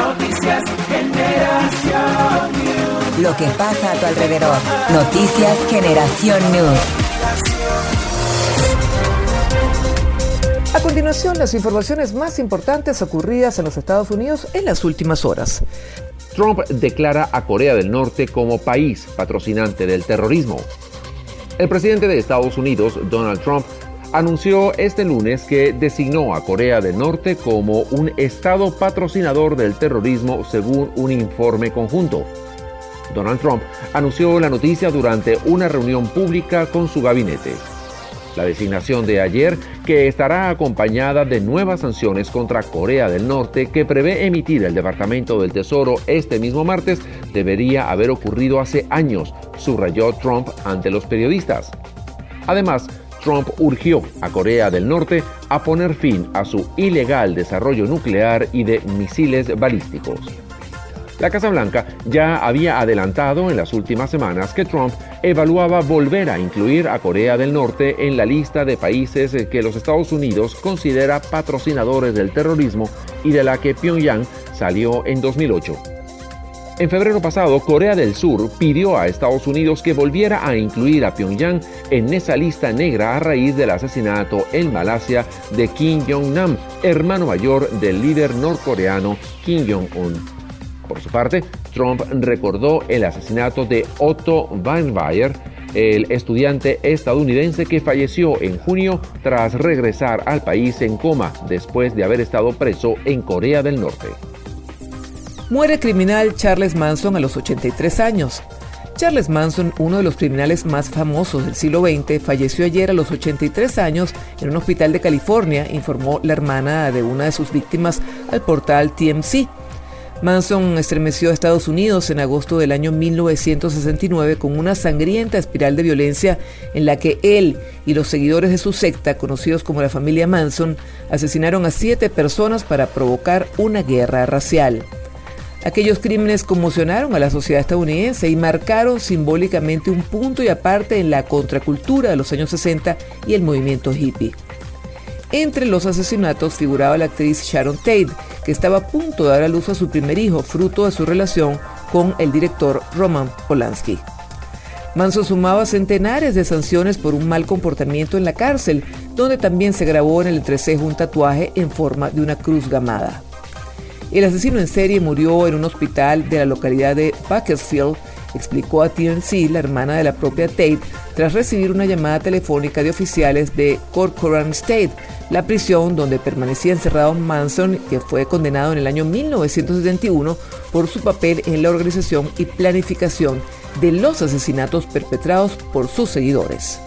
Noticias Generación News. Lo que pasa a tu alrededor. Noticias Generación News. A continuación, las informaciones más importantes ocurridas en los Estados Unidos en las últimas horas. Trump declara a Corea del Norte como país patrocinante del terrorismo. El presidente de Estados Unidos, Donald Trump, anunció este lunes que designó a Corea del Norte como un estado patrocinador del terrorismo según un informe conjunto. Donald Trump anunció la noticia durante una reunión pública con su gabinete. La designación de ayer, que estará acompañada de nuevas sanciones contra Corea del Norte que prevé emitir el Departamento del Tesoro este mismo martes, debería haber ocurrido hace años, subrayó Trump ante los periodistas. Además, Trump urgió a Corea del Norte a poner fin a su ilegal desarrollo nuclear y de misiles balísticos. La Casa Blanca ya había adelantado en las últimas semanas que Trump evaluaba volver a incluir a Corea del Norte en la lista de países que los Estados Unidos considera patrocinadores del terrorismo y de la que Pyongyang salió en 2008. En febrero pasado, Corea del Sur pidió a Estados Unidos que volviera a incluir a Pyongyang en esa lista negra a raíz del asesinato en Malasia de Kim Jong-nam, hermano mayor del líder norcoreano Kim Jong-un. Por su parte, Trump recordó el asesinato de Otto Warmbier, el estudiante estadounidense que falleció en junio tras regresar al país en coma después de haber estado preso en Corea del Norte. Muere el criminal Charles Manson a los 83 años. Charles Manson, uno de los criminales más famosos del siglo XX, falleció ayer a los 83 años en un hospital de California, informó la hermana de una de sus víctimas al portal TMZ. Manson estremeció a Estados Unidos en agosto del año 1969 con una sangrienta espiral de violencia en la que él y los seguidores de su secta, conocidos como la familia Manson, asesinaron a 7 personas para provocar una guerra racial. Aquellos crímenes conmocionaron a la sociedad estadounidense y marcaron simbólicamente un punto y aparte en la contracultura de los años 60 y el movimiento hippie. Entre los asesinatos figuraba la actriz Sharon Tate, que estaba a punto de dar a luz a su primer hijo, fruto de su relación con el director Roman Polanski. Manson sumaba centenares de sanciones por un mal comportamiento en la cárcel, donde también se grabó en el entrecejo un tatuaje en forma de una cruz gamada. El asesino en serie murió en un hospital de la localidad de Bakersfield, explicó a TMZ la hermana de la propia Tate, tras recibir una llamada telefónica de oficiales de Corcoran State, la prisión donde permanecía encerrado Manson, que fue condenado en el año 1971 por su papel en la organización y planificación de los asesinatos perpetrados por sus seguidores.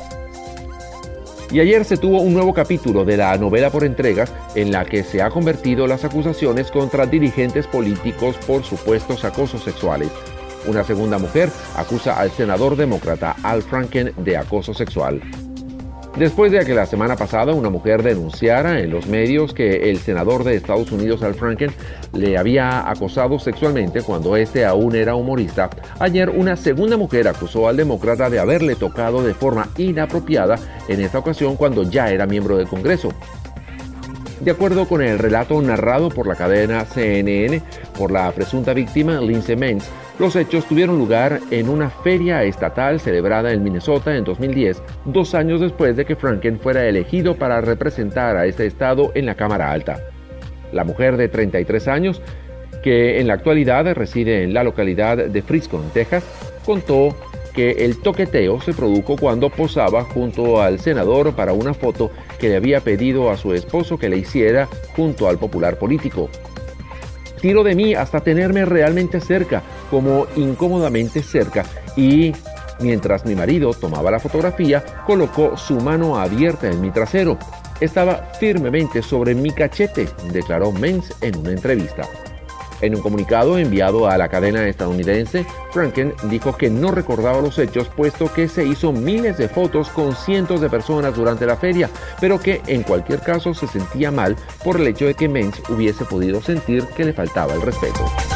Y ayer se tuvo un nuevo capítulo de la novela por entregas en la que se han convertido las acusaciones contra dirigentes políticos por supuestos acosos sexuales. Una segunda mujer acusa al senador demócrata Al Franken de acoso sexual. Después de que la semana pasada una mujer denunciara en los medios que el senador de Estados Unidos Al Franken le había acosado sexualmente cuando este aún era humorista, ayer una segunda mujer acusó al demócrata de haberle tocado de forma inapropiada, en esta ocasión cuando ya era miembro del Congreso. De acuerdo con el relato narrado por la cadena CNN por la presunta víctima Lindsay Maines, los hechos tuvieron lugar en una feria estatal celebrada en Minnesota en 2010, 2 años después de que Franken fuera elegido para representar a este estado en la Cámara Alta. La mujer de 33 años, que en la actualidad reside en la localidad de Frisco, en Texas, contó que el toqueteo se produjo cuando posaba junto al senador para una foto que le había pedido a su esposo que le hiciera junto al popular político. Tiró de mí hasta tenerme realmente cerca, como incómodamente cerca, y mientras mi marido tomaba la fotografía, colocó su mano abierta en mi trasero. Estaba firmemente sobre mi cachete, declaró Maines en una entrevista. En un comunicado enviado a la cadena estadounidense, Franken dijo que no recordaba los hechos puesto que se hizo miles de fotos con cientos de personas durante la feria, pero que en cualquier caso se sentía mal por el hecho de que Maines hubiese podido sentir que le faltaba el respeto.